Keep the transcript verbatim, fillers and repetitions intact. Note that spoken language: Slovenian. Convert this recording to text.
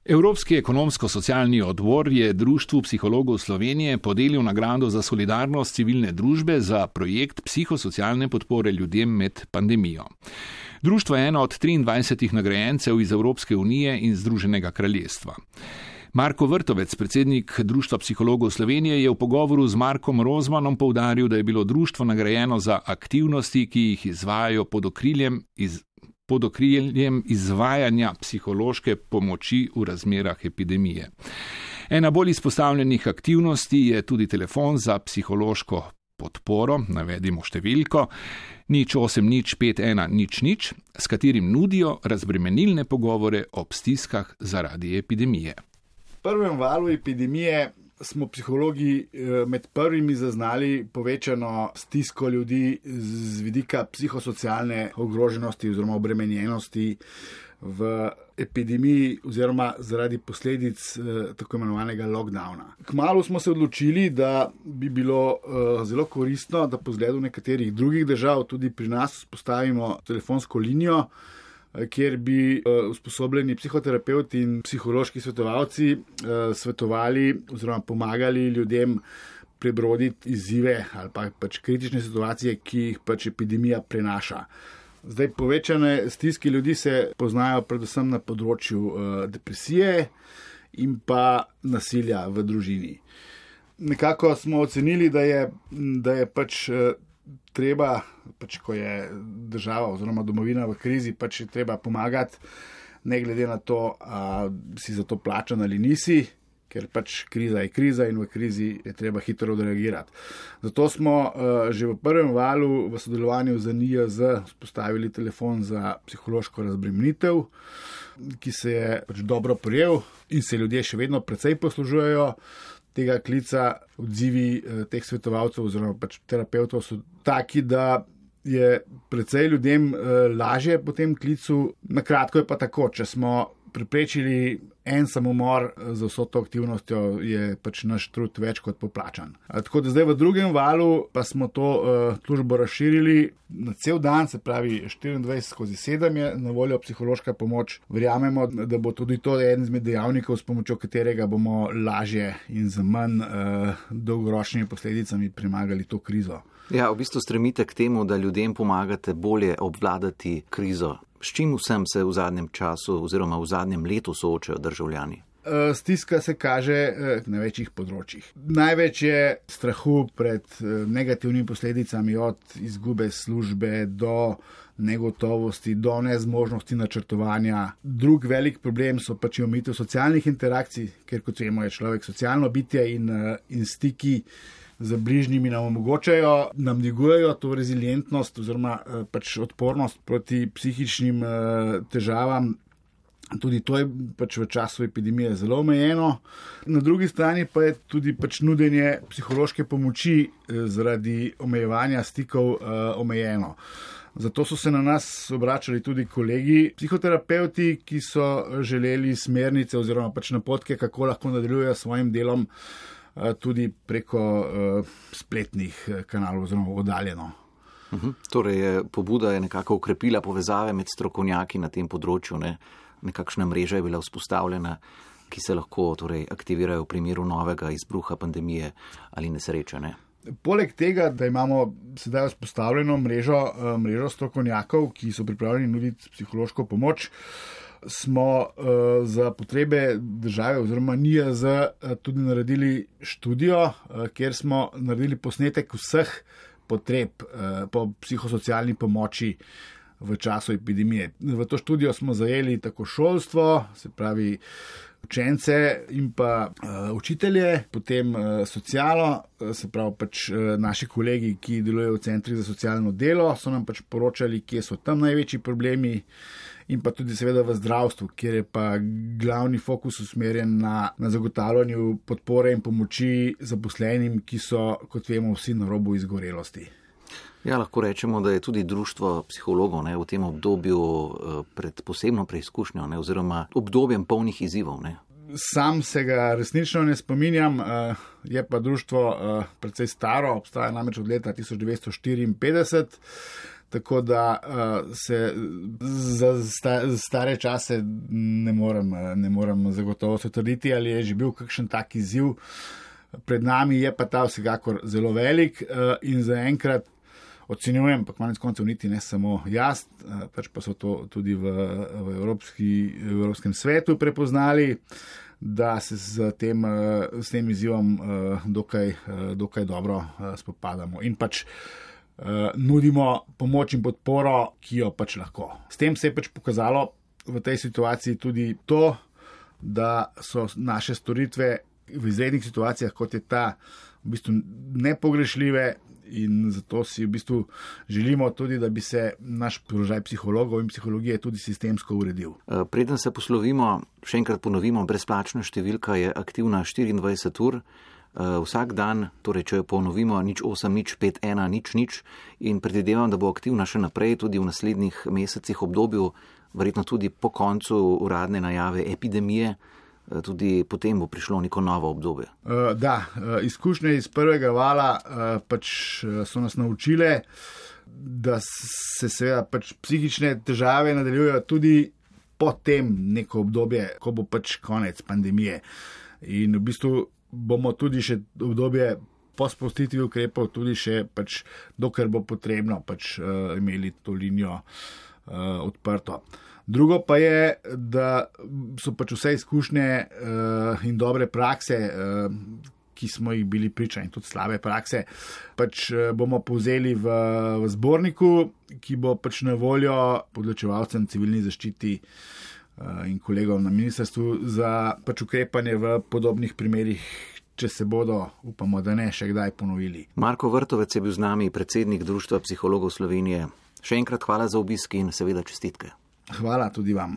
Evropski ekonomsko-socialni odbor je Društvu psihologov Slovenije podelil nagrado za solidarnost civilne družbe za projekt psihosocialne podpore ljudem med pandemijo. Društvo je eno od triindvajsetih nagrajencev iz Evropske unije in Združenega kraljestva. Marko Vrtovec, predsednik Društva psihologov Slovenije, je v pogovoru z Markom Rozmanom poudaril, da je bilo društvo nagrajeno za aktivnosti, ki jih izvajajo pod okriljem iz pod okriljem izvajanja psihološke pomoči v razmerah epidemije. Ena bolj izpostavljenih aktivnosti je tudi telefon za psihološko podporo, navedimo številko, nič osem nič pet ena nič nič, s katerim nudijo razbremenilne pogovore ob stiskah zaradi epidemije. V prvem valu epidemije smo psihologi med prvimi zaznali povečano stisko ljudi z vidika psihosocialne ogroženosti oziroma obremenjenosti v epidemiji oziroma zaradi posledic tako imenovanega lockdowna. Kmalu smo se odločili, da bi bilo zelo koristno, da po zgledu nekaterih drugih držav tudi pri nas postavimo telefonsko linijo, kjer bi usposobljeni psihoterapevti in psihološki svetovalci svetovali oziroma pomagali ljudem prebroditi izzive ali pa pač kritične situacije, ki jih pač epidemija prenaša. Zdaj, povečane stiski ljudi se poznajo predvsem na področju depresije in pa nasilja v družini. Nekako smo ocenili, da je, da je pač treba, pač ko je država oziroma domovina v krizi, pač je treba pomagati, ne glede na to, a si za to plačan ali nisi, ker pač kriza je kriza in v krizi je treba hitro odreagirati. Zato smo uh, že v prvem valu v sodelovanju z N I J Z vzpostavili telefon za psihološko razbremenitev, ki se je pač dobro prijel in se ljudje še vedno precej poslužujejo tega klica. Odzivi eh, teh svetovalcev oziroma pač terapevtov so taki, da je precej ljudem eh, lažje po tem klicu. Na kratko je pa tako, če smo preprečili en samomor za vso to aktivnostjo, je pač naš trud več kot poplačan. A, tako da zdaj v drugem valu pa smo to uh, službo razširili na cel dan, se pravi štiriindvajset skozi sedem je na voljo psihološka pomoč. Verjamemo, da bo tudi to eden izmed dejavnikov, s pomočjo katerega bomo lažje in z manj uh, dolgoročnimi posledicami premagali to krizo. Ja, v bistvu stremite k temu, da ljudem pomagate bolje obvladati krizo. S čim vsem se v zadnjem času oziroma v zadnjem letu soočajo državljani? Stiska se kaže na večjih področjih. Največ je strahu pred negativnimi posledicami, od izgube službe do negotovosti, do nezmožnosti načrtovanja. Drug velik problem so pač omejitev socialnih interakcij, ker kot vemo je človek socialno bitje in, in stiki z bližnjimi nam omogočajo, nam dvigujejo to rezilientnost oziroma pač odpornost proti psihičnim težavam. Tudi to je pač v času epidemije zelo omejeno. Na drugi strani pa je tudi pač nudenje psihološke pomoči zaradi omejevanja stikov omejeno. Zato so se na nas obračali tudi kolegi psihoterapevti, ki so želeli smernice oziroma pač napotke, kako lahko nadaljujejo s svojim delom tudi preko uh, spletnih kanalov oziroma oddaljeno. Uh-huh. Torej, je, pobuda je nekako ukrepila povezave med strokovnjaki na tem področju, ne? Nekakšna mreža je bila vzpostavljena, ki se lahko torej, aktivirajo v primeru novega izbruha pandemije ali nesreče. Ne? Poleg tega, da imamo sedaj vzpostavljeno mrežo, mrežo strokovnjakov, ki so pripravljeni nuditi psihološko pomoč, smo uh, za potrebe države oziroma N I J Z uh, tudi naredili študijo, uh, kjer smo naredili posnetek vseh potreb uh, po psihosocialni pomoči v času epidemije. V to študijo smo zajeli tako šolstvo, se pravi učence in pa uh, učitelje, potem uh, socialo, uh, se pravi pač uh, naši kolegi, ki delujejo v centrih za socialno delo, so nam pač poročali, kje so tam največji problemi, in pa tudi seveda v zdravstvu, kjer je pa glavni fokus usmerjen na, na zagotavljanju podpore in pomoči zaposlenim, ki so, kot vemo, vsi na robu izgorelosti. Ja, lahko rečemo, da je tudi društvo psihologov ne, v tem obdobju pred posebno preizkušnjo ne, oziroma obdobjem polnih izzivov. Ne. Sam se ga resnično ne spominjam, je pa društvo precej staro, obstaja namreč od leta tisoč devetsto štiriinpetdeset, tako da uh, se za sta, stare čase ne morem, ne morem zagotovo se trditi, ali je že bil kakšen tak izziv. Pred nami je pa ta vsekakor zelo velik uh, in zaenkrat ocenjujem, pa konec koncev niti ne samo jaz, pač pa so to tudi v, v, Evropski, v Evropskem svetu prepoznali, da se s tem, s tem izzivom dokaj, dokaj dobro spopadamo in pač nudimo pomoč in podporo, ki jo pač lahko. S tem se je pač pokazalo v tej situaciji tudi to, da so naše storitve v izrednih situacijah, kot je ta, v bistvu nepogrešljive. In zato si v bistvu želimo tudi, da bi se naš položaj psihologov in psihologije tudi sistemsko uredil. Preden se poslovimo, še enkrat ponovimo, brezplačna številka je aktivna štiriindvajset ur. Vsak dan, torej če jo ponovimo, nič osem, nič pet, ena, nič, nič. In predvidevam, da bo aktivna še naprej tudi v naslednjih mesecih, obdobju, verjetno tudi po koncu uradne najave epidemije. Tudi potem bo prišlo neko novo obdobje. Uh, da, uh, izkušnje iz prvega vala uh, pač so nas naučile, da se seveda pač psihične težave nadaljujejo tudi potem neko obdobje, ko bo pač konec pandemije. In v bistvu bomo tudi še obdobje po spustitvi ukrepov tudi še pač dokler bo potrebno pač uh, imeli to linijo uh, odprto. Drugo pa je, da so pač vse izkušnje uh, in dobre prakse, uh, ki smo jih bili priča in tudi slabe prakse, pač uh, bomo povzeli v, v zborniku, ki bo pač na voljo podločevalcem civilni zaščiti uh, in kolegom na ministrstvu za pač ukrepanje v podobnih primerih, če se bodo, upamo, da ne, še kdaj ponovili. Marko Vrtovec je bil z nami, predsednik Društva psihologov Slovenije. Še enkrat hvala za obisk in seveda čestitke. Hvala tudi vam.